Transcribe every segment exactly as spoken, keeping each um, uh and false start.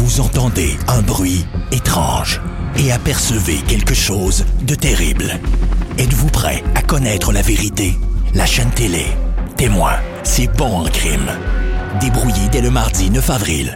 Vous entendez un bruit étrange et apercevez quelque chose de terrible. Êtes-vous prêt à connaître la vérité? La chaîne télé Témoin, c'est bon en crime. Débrouillé dès le mardi neuf avril.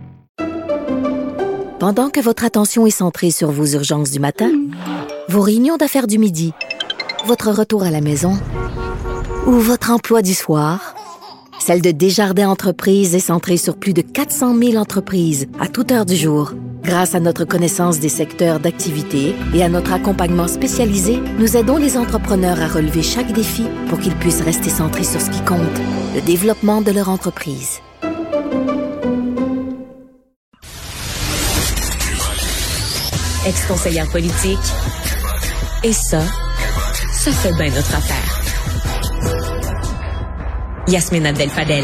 Pendant que votre attention est centrée sur vos urgences du matin, vos réunions d'affaires du midi, votre retour à la maison ou votre emploi du soir, celle de Desjardins Entreprises est centrée sur plus de quatre cent mille entreprises à toute heure du jour. Grâce à notre connaissance des secteurs d'activité et à notre accompagnement spécialisé, nous aidons les entrepreneurs à relever chaque défi pour qu'ils puissent rester centrés sur ce qui compte, le développement de leur entreprise. Ex-conseillère politique. Et ça, ça fait bien notre affaire. Yasmine Abdel-Fadel.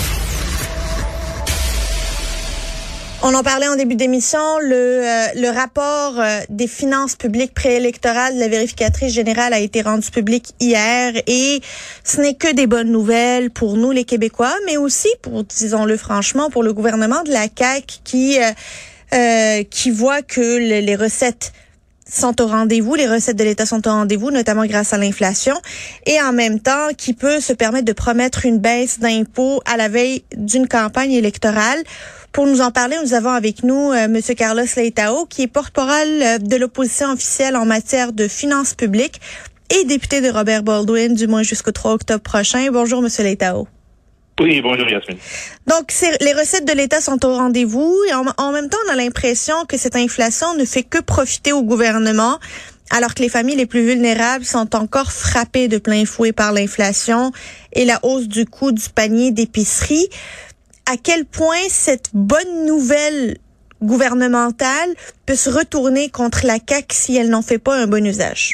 On en parlait en début d'émission, le, euh, le rapport euh, des finances publiques préélectorales de la vérificatrice générale a été rendu public hier et ce n'est que des bonnes nouvelles pour nous les Québécois, mais aussi pour, disons-le franchement, pour le gouvernement de la C A Q qui, euh, euh, qui voit que le, les recettes sont au rendez-vous, les recettes de l'État sont au rendez-vous, notamment grâce à l'inflation, et en même temps qui peut se permettre de promettre une baisse d'impôts à la veille d'une campagne électorale. Pour nous en parler, nous avons avec nous euh, M. Carlos Leitao, qui est porte-parole de l'opposition officielle en matière de finances publiques et député de Robert Baldwin, du moins jusqu'au trois octobre prochain. Bonjour, M. Leitao. Oui, bonjour Yasmine. Donc, c'est, les recettes de l'État sont au rendez-vous et en, en même temps, on a l'impression que cette inflation ne fait que profiter au gouvernement, alors que les familles les plus vulnérables sont encore frappées de plein fouet par l'inflation et la hausse du coût du panier d'épicerie. À quel point cette bonne nouvelle gouvernementale peut se retourner contre la C A Q si elle n'en fait pas un bon usage?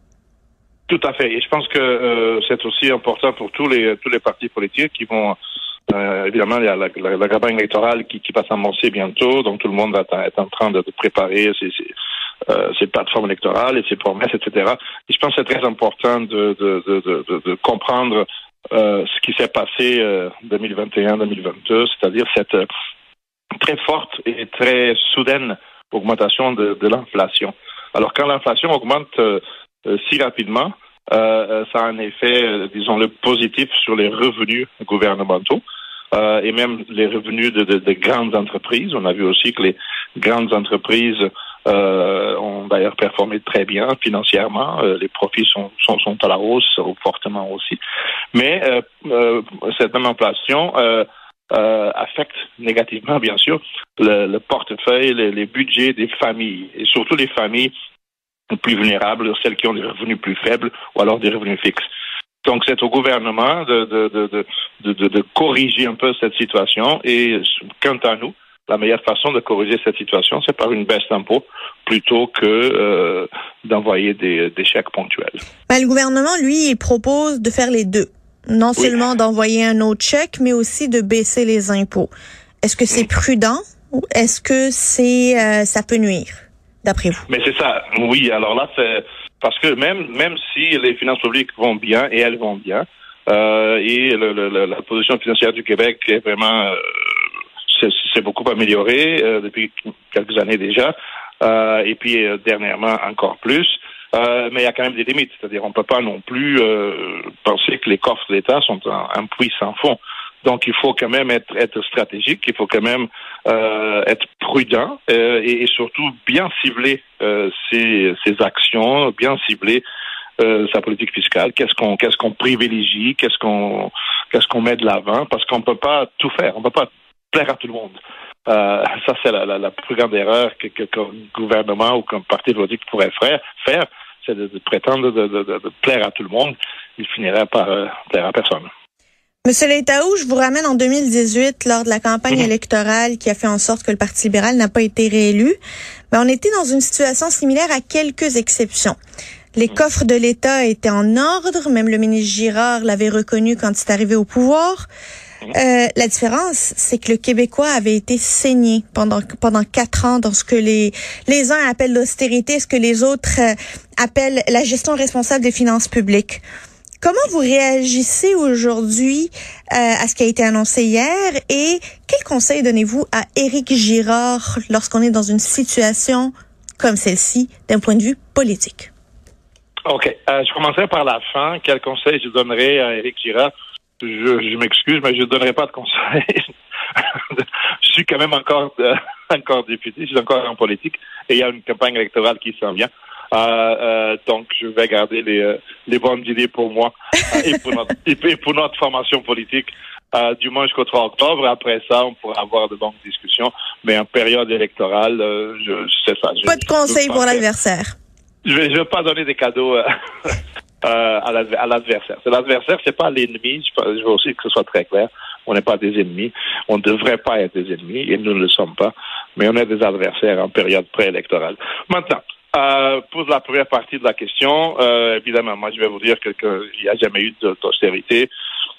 Tout à fait. Et je pense que euh, c'est aussi important pour tous les tous les partis politiques qui vont euh, évidemment il y a la, la, la campagne électorale qui, qui va s'amorcer bientôt, donc tout le monde est en train de, de préparer ses, ses, euh, ses plateformes électorales et ses promesses, et cetera. Et je pense que c'est très important de de de de, de comprendre euh, ce qui s'est passé euh, deux mille vingt et un deux mille vingt-deux, c'est-à-dire cette euh, très forte et très soudaine augmentation de, de l'inflation. Alors quand l'inflation augmente euh, Euh, si rapidement, euh, ça a un effet, euh, disons-le, positif sur les revenus gouvernementaux euh, et même les revenus de, de, de grandes entreprises. On a vu aussi que les grandes entreprises euh, ont d'ailleurs performé très bien financièrement. Euh, les profits sont, sont, sont à la hausse, fortement aussi. Mais euh, euh, cette même inflation euh, euh, affecte négativement, bien sûr, le, le portefeuille, les, les budgets des familles, et surtout les familles plus vulnérables, celles qui ont des revenus plus faibles ou alors des revenus fixes. Donc, c'est au gouvernement de, de, de, de, de, de corriger un peu cette situation et, quant à nous, la meilleure façon de corriger cette situation, c'est par une baisse d'impôts plutôt que euh, d'envoyer des, des chèques ponctuels. Ben, le gouvernement, lui, il propose de faire les deux. Non oui. seulement d'envoyer un autre chèque, mais aussi de baisser les impôts. Est-ce que c'est mmh. prudent ou est-ce que c'est euh, ça peut nuire? D'après vous. Mais c'est ça, oui. Alors là, c'est parce que même même si les finances publiques vont bien, et elles vont bien, euh, et le, le, la position financière du Québec est vraiment, euh, c'est, c'est beaucoup améliorée euh, depuis quelques années déjà, euh, et puis euh, dernièrement encore plus. Euh, mais il y a quand même des limites, c'est-à-dire on peut pas non plus euh, penser que les coffres de l'État sont un, un puits sans fond. Donc, il faut quand même être, être stratégique, il faut quand même euh, être prudent euh, et, et surtout bien cibler euh, ses, ses actions, bien cibler euh, sa politique fiscale. Qu'est-ce qu'on, qu'est-ce qu'on privilégie, qu'est-ce qu'on, qu'est-ce qu'on met de l'avant, parce qu'on peut pas tout faire, on peut pas plaire à tout le monde. Euh, ça, c'est la, la, la plus grande erreur que, que, qu'un gouvernement ou qu'un parti politique pourrait faire, faire c'est de, de prétendre de, de, de, de plaire à tout le monde. Il finirait par euh, plaire à personne. Monsieur Leitao, je vous ramène en deux mille dix-huit, lors de la campagne mmh. électorale qui a fait en sorte que le Parti libéral n'a pas été réélu. Ben, on était dans une situation similaire à quelques exceptions. Les mmh. coffres de l'État étaient en ordre, même le ministre Girard l'avait reconnu quand il est arrivé au pouvoir. Mmh. Euh, la différence, c'est que le Québécois avait été saigné pendant pendant quatre ans dans ce que les les uns appellent l'austérité, ce que les autres euh, appellent la gestion responsable des finances publiques. Comment vous réagissez aujourd'hui euh, à ce qui a été annoncé hier et quel conseil donnez-vous à Éric Girard lorsqu'on est dans une situation comme celle-ci d'un point de vue politique? OK. Euh, je commencerai par la fin. Quel conseil je donnerais à Éric Girard? Je, je m'excuse, mais je ne donnerai pas de conseil. Je suis quand même encore, euh, encore député, je suis encore en politique et il y a une campagne électorale qui s'en vient. Euh, euh, donc, je vais garder les, euh, les bonnes idées pour moi euh, et, pour notre, et pour notre formation politique, euh, du moins jusqu'au trois octobre. Après ça, on pourra avoir de bonnes discussions. Mais en période électorale, euh, je, je sais ça. Je, pas de conseils pour l'adversaire. Je ne vais, je vais pas donner des cadeaux euh, euh, à, l'adver- à l'adversaire. C'est l'adversaire, c'est pas l'ennemi. Je, je veux aussi que ce soit très clair. On n'est pas des ennemis. On ne devrait pas être des ennemis et nous ne le sommes pas. Mais on est des adversaires en période préélectorale. Maintenant, Euh, pour la première partie de la question, euh, évidemment, moi je vais vous dire que qu'il n'y a jamais eu d'austérité.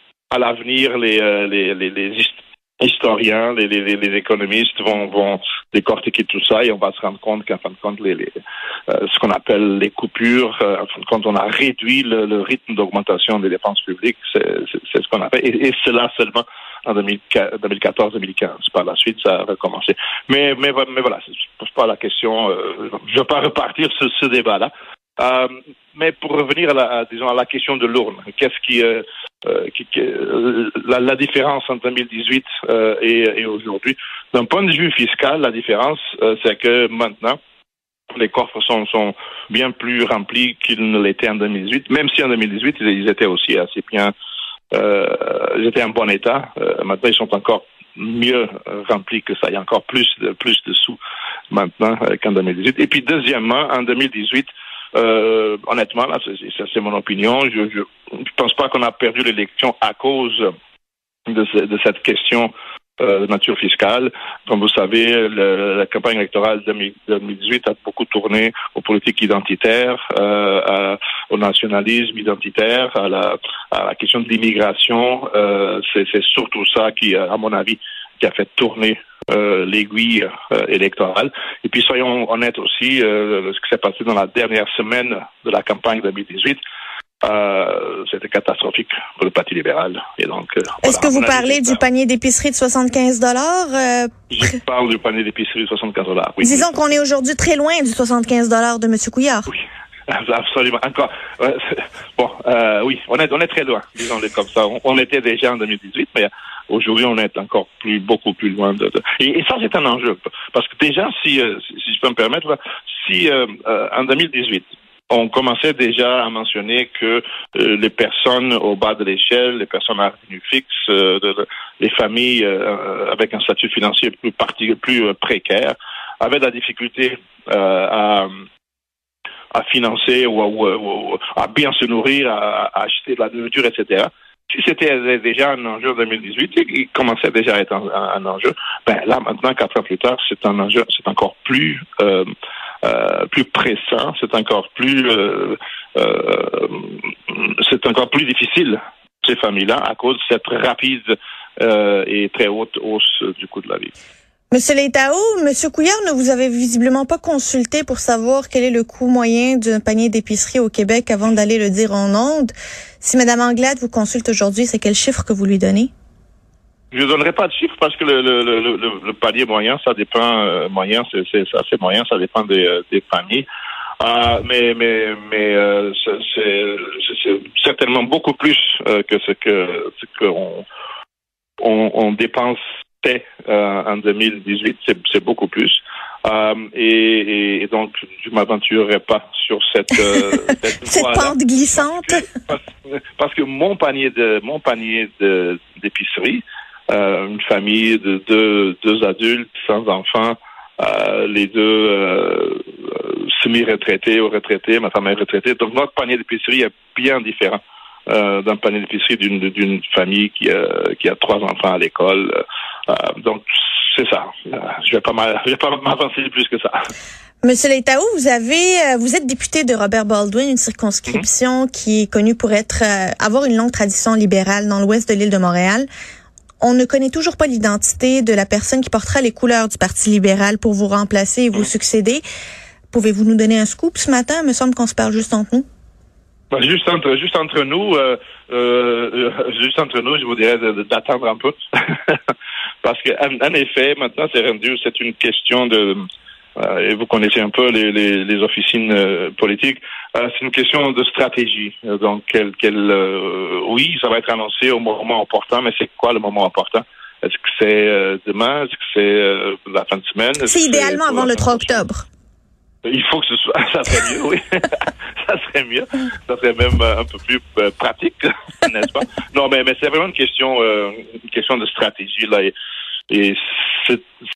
À l'avenir, les, euh, les, les, les historiens, les, les, les économistes vont, vont décortiquer tout ça et on va se rendre compte qu'en fin de compte, les, les, euh, ce qu'on appelle les coupures, euh, en fin de compte, on a réduit le, le rythme d'augmentation des dépenses publiques. C'est, c'est, c'est ce qu'on a fait. Et, et cela seulement en deux mille quatorze deux mille quinze. Par la suite, ça a recommencé. Mais, mais, mais voilà, c'est pas la question. Euh, je ne vais pas repartir sur ce débat-là. Euh, mais pour revenir à la, à, disons, à la question de l'urne, qu'est-ce qui, euh, euh, qui, qui euh, la, la différence entre deux mille dix-huit euh, et, et aujourd'hui, d'un point de vue fiscal, la différence, euh, c'est que maintenant, les coffres sont, sont bien plus remplis qu'ils ne l'étaient en deux mille dix-huit, même si en deux mille dix-huit, ils, ils étaient aussi assez bien, euh, ils étaient en bon état. Euh, maintenant, ils sont encore mieux remplis que ça. Il y a encore plus de, plus de sous maintenant euh, qu'en deux mille dix-huit. Et puis, deuxièmement, en deux mille dix-huit, Euh, honnêtement, là, c'est, c'est, c'est mon opinion. Je, je, je pense pas qu'on a perdu l'élection à cause de, ce, de cette question euh, de nature fiscale. Comme vous savez, le, la campagne électorale de deux mille dix-huit a beaucoup tourné aux politiques identitaires, euh, à, au nationalisme identitaire, à la, à la question de l'immigration. Euh, c'est, c'est surtout ça qui, à mon avis, qui a fait tourner euh, l'aiguille euh, électorale. Et puis, soyons honnêtes aussi, euh, ce qui s'est passé dans la dernière semaine de la campagne deux mille dix-huit, euh, c'était catastrophique pour le Parti libéral. Et donc, euh, Est-ce voilà, que vous avis, parlez du panier d'épicerie de soixante-quinze dollars? Euh, Je parle du panier d'épicerie de soixante-quinze dollars. Oui, disons oui. qu'on est aujourd'hui très loin du soixante-quinze dollars de M. Couillard. Oui. Absolument. Encore. Euh, bon, euh, oui, on est, on est très loin, disons-le comme ça. On, on était déjà en deux mille dix-huit, mais aujourd'hui, on est encore plus, beaucoup plus loin de. de... Et, et ça, c'est un enjeu, parce que déjà, si, euh, si je peux me permettre, si euh, euh, en deux mille dix-huit, on commençait déjà à mentionner que euh, les personnes au bas de l'échelle, les personnes à revenus fixes, euh, de, de, les familles euh, avec un statut financier plus parti, plus euh, précaire, avaient de la difficulté euh, à à financer ou à, ou, ou, à bien se nourrir, à, à acheter de la nourriture, et cetera. Si c'était déjà un enjeu en deux mille dix-huit, il commençait déjà à être un, un enjeu. Ben là, maintenant, quatre ans plus tard, c'est un enjeu, c'est encore plus euh, euh, plus pressant, c'est encore plus euh, euh, c'est encore plus difficile ces familles-là à cause de cette rapide euh, et très haute hausse du coût de la vie. Monsieur Leitao, Monsieur Couillard ne vous avez visiblement pas consulté pour savoir quel est le coût moyen d'un panier d'épicerie au Québec avant d'aller le dire en ondes. Si Mme Anglade vous consulte aujourd'hui, c'est quel chiffre que vous lui donnez? Je ne donnerai pas de chiffre parce que le, le, le, le, le panier moyen, ça dépend, euh, moyen, c'est, c'est assez moyen, ça dépend des, euh, des paniers. Euh, mais mais mais euh, c'est, c'est, c'est certainement beaucoup plus euh, que ce que ce qu'on on, on dépense Euh, en deux mille dix-huit, c'est, c'est beaucoup plus. Euh, et, et, et donc, je ne m'aventurerai pas sur cette, euh, cette, cette voie-là. pente glissante. Parce que, parce, parce que mon panier de mon panier de, d'épicerie, euh, une famille de deux, deux adultes sans enfants, euh, les deux euh, semi-retraités ou retraités, ma femme est retraitée. Donc, notre panier d'épicerie est bien différent euh, d'un panier d'épicerie d'une, d'une famille qui a, qui a trois enfants à l'école. Euh, donc, c'est ça. Euh, je vais pas je vais pas m'avancer plus que ça. Monsieur Leitao, vous avez, vous êtes député de Robert Baldwin, une circonscription mm-hmm. qui est connue pour être, euh, avoir une longue tradition libérale dans l'ouest de l'île de Montréal. On ne connaît toujours pas l'identité de la personne qui portera les couleurs du Parti libéral pour vous remplacer et vous mm-hmm. succéder. Pouvez-vous nous donner un scoop ce matin? Il me semble qu'on se parle juste entre nous. Ben, juste entre juste entre nous, euh, euh, juste entre nous, je vous dirais de, de, d'attendre un peu, parce que en, en effet, maintenant c'est rendu, c'est une question de, euh, et vous connaissez un peu les les, les officines euh, politiques, euh, c'est une question de stratégie. Donc, quel, quel, euh, oui, ça va être annoncé au moment opportun, mais c'est quoi le moment opportun? Est-ce que c'est euh, demain? Est-ce que c'est euh, la fin de semaine? Est-ce c'est idéalement c'est avant le trois octobre. Il faut que ce soit, ça serait mieux, oui. Ça serait mieux. Ça serait même un peu plus euh, pratique, n'est-ce pas? Non, mais, mais c'est vraiment une question, euh, une question de stratégie, là. Et, et c'est,